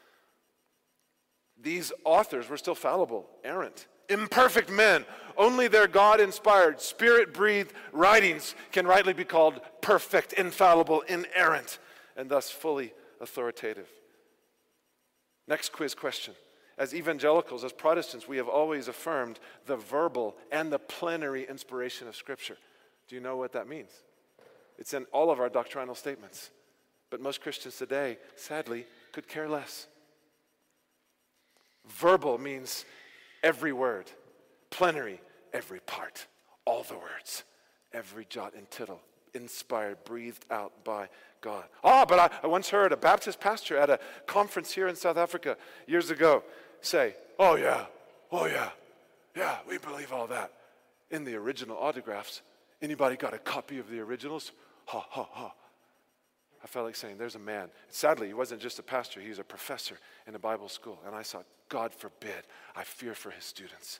These authors were still fallible, errant, imperfect men. Only their God-inspired, Spirit-breathed writings can rightly be called perfect, infallible, inerrant, and thus fully authoritative. Next quiz question. As evangelicals, as Protestants, we have always affirmed the verbal and the plenary inspiration of Scripture. Do you know what that means? It's in all of our doctrinal statements. But most Christians today, sadly, could care less. Verbal means every word. Plenary, every part. All the words. Every jot and tittle. Inspired, breathed out by God. Ah, but I, I once heard a Baptist pastor at a conference here in South Africa years ago say, oh yeah, oh yeah, yeah, we believe all that. In the original autographs, anybody got a copy of the originals? Ha, ha, ha. I felt like saying, there's a man. Sadly, he wasn't just a pastor, he was a professor in a Bible school. And I thought, God forbid, I fear for his students.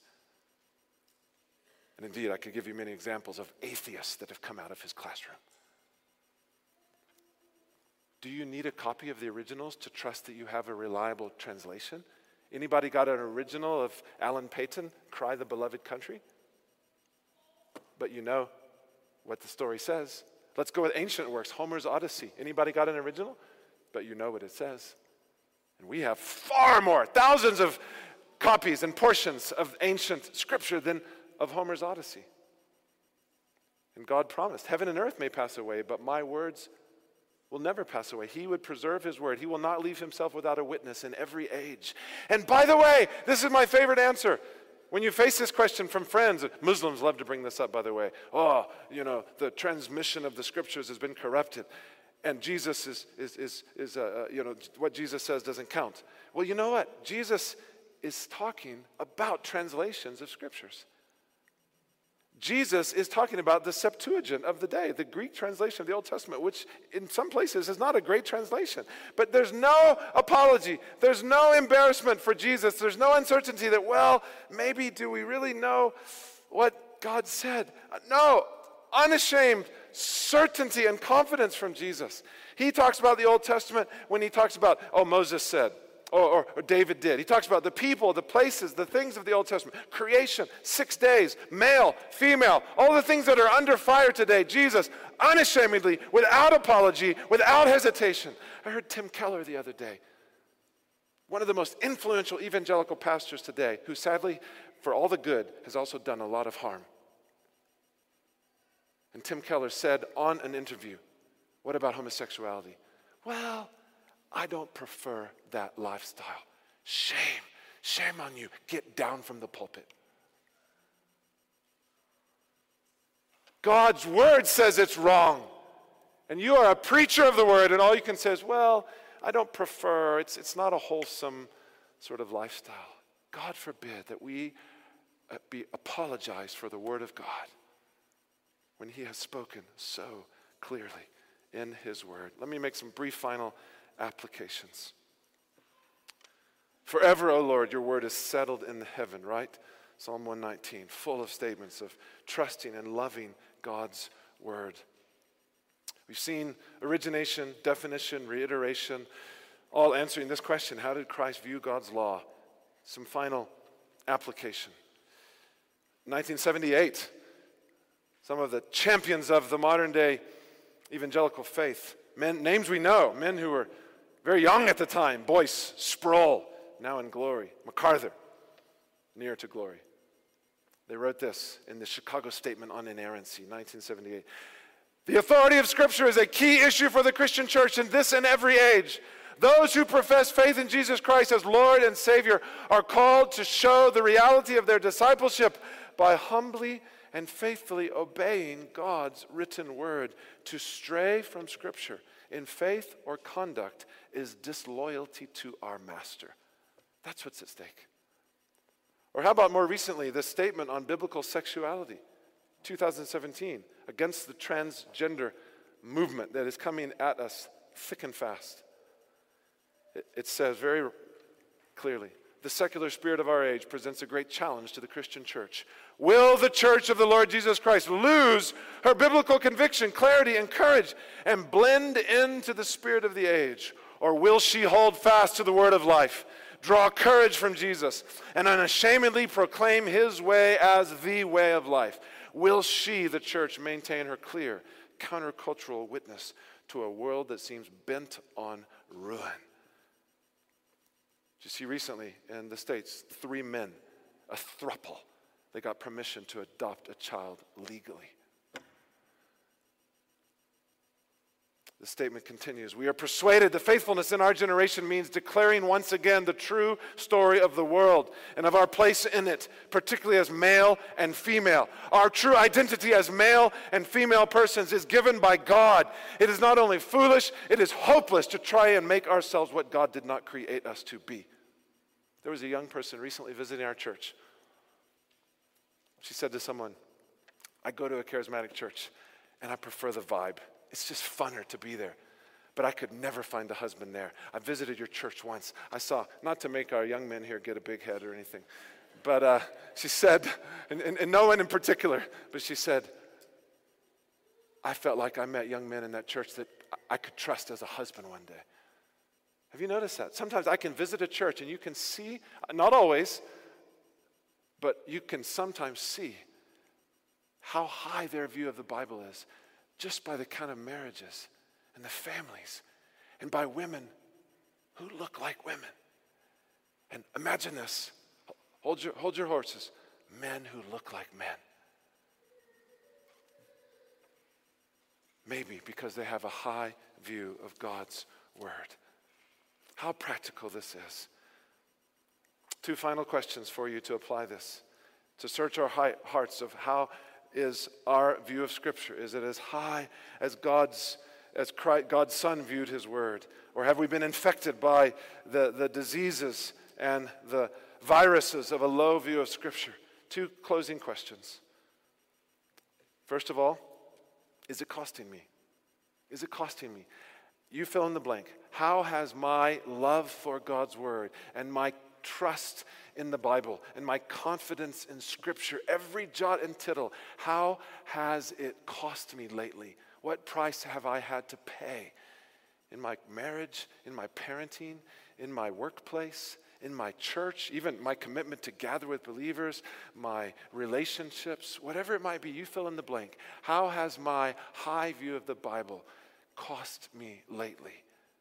And indeed, I could give you many examples of atheists that have come out of his classroom. Do you need a copy of the originals to trust that you have a reliable translation? Anybody got an original of Alan Paton, Cry the Beloved Country? But you know what the story says. Let's go with ancient works, Homer's Odyssey. Anybody got an original? But you know what it says. And we have far more, thousands of copies and portions of ancient scripture than of Homer's Odyssey. And God promised, heaven and earth may pass away, but my words will never pass away. He would preserve his word. He will not leave himself without a witness in every age. And by the way, this is my favorite answer. When you face this question from friends, Muslims love to bring this up, by the way. Oh, you know, the transmission of the scriptures has been corrupted. And Jesus is, is, is, is uh, you know, what Jesus says doesn't count. Well, you know what? Jesus is talking about translations of scriptures. Jesus is talking about the Septuagint of the day, the Greek translation of the Old Testament, which in some places is not a great translation. But there's no apology. There's no embarrassment for Jesus. There's no uncertainty that, well, maybe do we really know what God said? No, unashamed certainty and confidence from Jesus. He talks about the Old Testament when he talks about, oh, Moses said, or, or, or David did. He talks about the people, the places, the things of the Old Testament. Creation, six days, male, female, all the things that are under fire today. Jesus, unashamedly, without apology, without hesitation. I heard Tim Keller the other day, one of the most influential evangelical pastors today, who sadly, for all the good, has also done a lot of harm. And Tim Keller said on an interview, what about homosexuality? Well, I don't prefer that lifestyle. Shame, shame on you. Get down from the pulpit. God's word says it's wrong. And you are a preacher of the word, and all you can say is, well, I don't prefer, it's, it's not a wholesome sort of lifestyle. God forbid that we uh, be apologized for the word of God when he has spoken so clearly in his word. Let me make some brief final applications. Forever, O Lord, your word is settled in the heaven, right? Psalm one nineteen, full of statements of trusting and loving God's word. We've seen origination, definition, reiteration, all answering this question: how did Christ view God's law? Some final application. nineteen seventy-eight, some of the champions of the modern day evangelical faith, men, names we know, men who were very young at the time: Boyce, Sproul, now in glory, MacArthur, near to glory. They wrote this in the Chicago Statement on Inerrancy, nineteen seventy-eight. The authority of Scripture is a key issue for the Christian church in this and every age. Those who profess faith in Jesus Christ as Lord and Savior are called to show the reality of their discipleship by humbly and faithfully obeying God's written word. To stray from Scripture in faith or conduct is disloyalty to our Master. That's what's at stake. Or how about more recently, the statement on biblical sexuality, two thousand seventeen, against the transgender movement that is coming at us thick and fast. It, it says very clearly, the secular spirit of our age presents a great challenge to the Christian church. Will the church of the Lord Jesus Christ lose her biblical conviction, clarity, and courage and blend into the spirit of the age? Or will she hold fast to the word of life, draw courage from Jesus, and unashamedly proclaim his way as the way of life? Will she, the church, maintain her clear, countercultural witness to a world that seems bent on ruin? Did you see recently in the States, three men, a throuple, they got permission to adopt a child legally. The statement continues, we are persuaded that faithfulness in our generation means declaring once again the true story of the world and of our place in it, particularly as male and female. Our true identity as male and female persons is given by God. It is not only foolish, it is hopeless to try and make ourselves what God did not create us to be. There was a young person recently visiting our church. She said to someone, I go to a charismatic church and I prefer the vibe. It's just funner to be there. But I could never find a husband there. I visited your church once. I saw, not to make our young men here get a big head or anything, but uh, she said, and, and, and no one in particular, but she said, I felt like I met young men in that church that I could trust as a husband one day. Have you noticed that? Sometimes I can visit a church and you can see, not always, but you can sometimes see how high their view of the Bible is just by the kind of marriages and the families and by women who look like women. And imagine this. Hold your, hold your horses. Men who look like men. Maybe because they have a high view of God's word. How practical this is. Two final questions for you to apply this, to search our hearts of how is our view of Scripture. Is it as high as God's as Christ, God's Son viewed his word? Or have we been infected by the, the diseases and the viruses of a low view of Scripture? Two closing questions. First of all, is it costing me? Is it costing me? You fill in the blank. How has my love for God's word and my trust in the Bible and my confidence in Scripture, every jot and tittle, how has it cost me lately? What price have I had to pay in my marriage, in my parenting, in my workplace, in my church, even my commitment to gather with believers, my relationships, whatever it might be, you fill in the blank. How has my high view of the Bible cost me lately?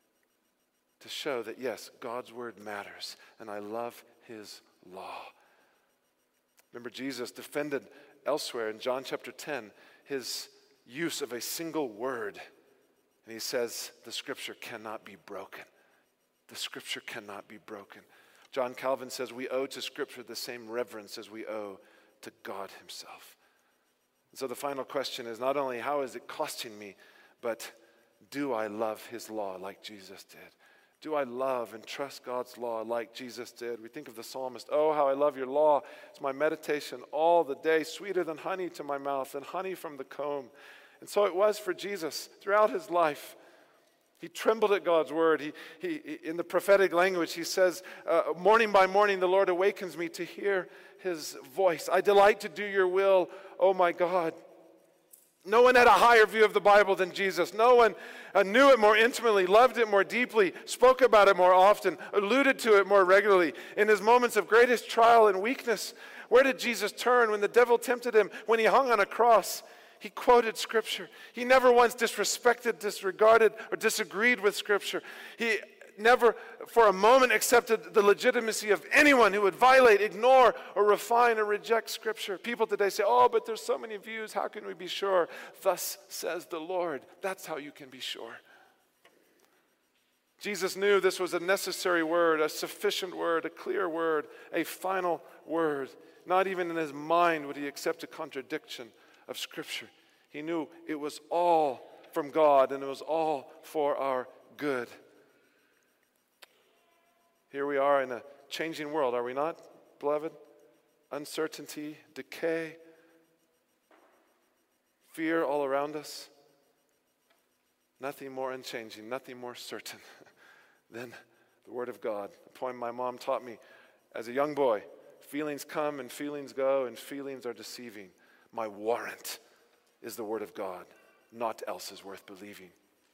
To show that, yes, God's word matters, and I love his law. Remember, Jesus defended elsewhere in John chapter ten his use of a single word. And he says, the Scripture cannot be broken. The Scripture cannot be broken. John Calvin says we owe to Scripture the same reverence as we owe to God himself. And so the final question is not only how is it costing me, but do I love his law like Jesus did? Do I love and trust God's law like Jesus did? We think of the psalmist, oh, how I love your law. It's my meditation all the day, sweeter than honey to my mouth and honey from the comb. And so it was for Jesus throughout his life. He trembled at God's word. He, he, in the prophetic language, he says, uh, morning by morning, the Lord awakens me to hear his voice. I delight to do your will, oh my God. No one had a higher view of the Bible than Jesus. No one uh, knew it more intimately, loved it more deeply, spoke about it more often, alluded to it more regularly. In his moments of greatest trial and weakness, where did Jesus turn when the devil tempted him? When he hung on a cross, he quoted Scripture. He never once disrespected, disregarded, or disagreed with Scripture. He never for a moment accepted the legitimacy of anyone who would violate, ignore, or refine or reject Scripture. People today say, oh, but there's so many views, how can we be sure? Thus says the Lord. That's how you can be sure. Jesus knew this was a necessary word, a sufficient word, a clear word, a final word. Not even in his mind would he accept a contradiction of Scripture. He knew it was all from God and it was all for our good. Here we are in a changing world, are we not, beloved? Uncertainty, decay, fear all around us. Nothing more unchanging, nothing more certain than the Word of God. The poem my mom taught me as a young boy. Feelings come and feelings go, and feelings are deceiving. My warrant is the Word of God. Naught else is worth believing.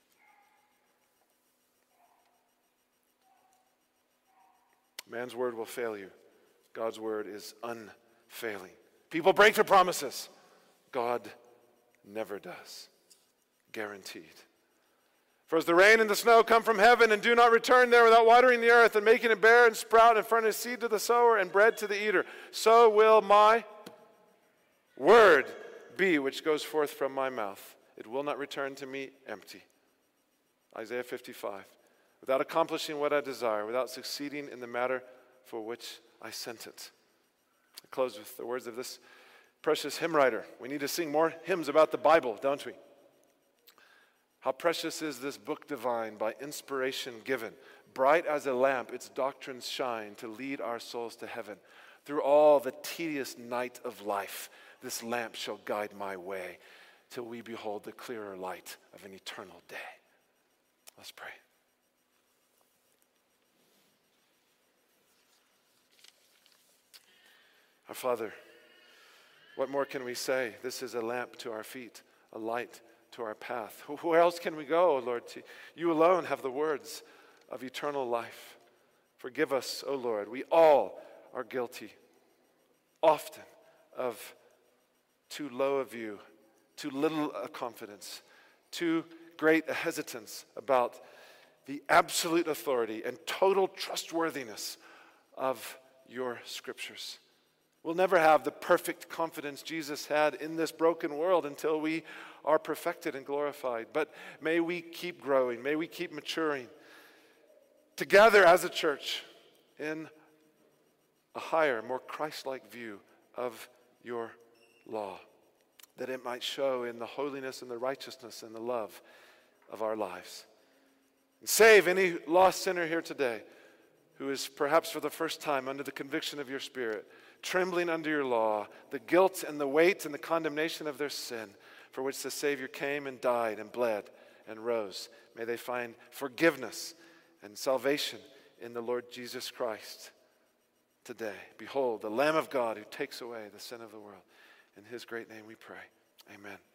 Man's word will fail you. God's word is unfailing. People break their promises. God never does. Guaranteed. For as the rain and the snow come from heaven and do not return there without watering the earth and making it bear and sprout and furnish seed to the sower and bread to the eater, so will my word be which goes forth from my mouth. It will not return to me empty. Isaiah fifty-five. Without accomplishing what I desire, without succeeding in the matter for which I sent it. I close with the words of this precious hymn writer. We need to sing more hymns about the Bible, don't we? How precious is this book divine, by inspiration given. Bright as a lamp, its doctrines shine to lead our souls to heaven. Through all the tedious night of life, this lamp shall guide my way till we behold the clearer light of an eternal day. Let's pray. Our Father, what more can we say? This is a lamp to our feet, a light to our path. Where else can we go, Lord? You alone have the words of eternal life. Forgive us, O Lord. We all are guilty, often, of too low a view, too little a confidence, too great a hesitance about the absolute authority and total trustworthiness of your Scriptures. We'll never have the perfect confidence Jesus had in this broken world until we are perfected and glorified. But may we keep growing. May we keep maturing together as a church in a higher, more Christ-like view of your law, that it might show in the holiness and the righteousness and the love of our lives. And save any lost sinner here today who is perhaps for the first time under the conviction of your Spirit, trembling under your law, the guilt and the weight and the condemnation of their sin, for which the Savior came and died and bled and rose. May they find forgiveness and salvation in the Lord Jesus Christ today. Behold, the Lamb of God who takes away the sin of the world. In his great name we pray. Amen.